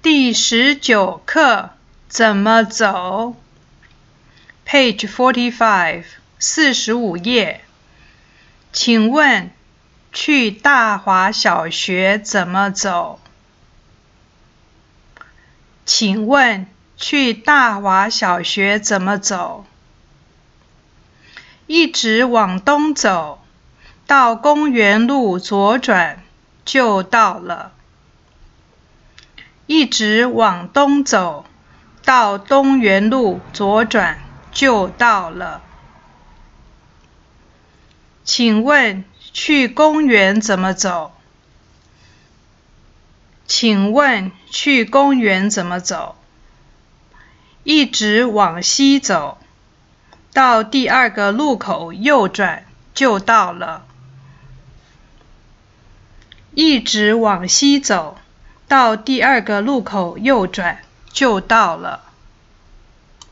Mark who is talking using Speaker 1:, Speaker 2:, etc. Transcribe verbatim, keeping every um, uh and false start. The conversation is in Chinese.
Speaker 1: 第十九课怎么走 Page forty-five 四十五页。请问去大华小学怎么走？请问去大华小学怎么走？一直往东走，到公园路左转就到了。一直往东走，到东园路左转就到了。请问去公园怎么走？请问去公园怎么走？一直往西走，到第二个路口右转就到了。一直往西走，到第二个路口右转就到了。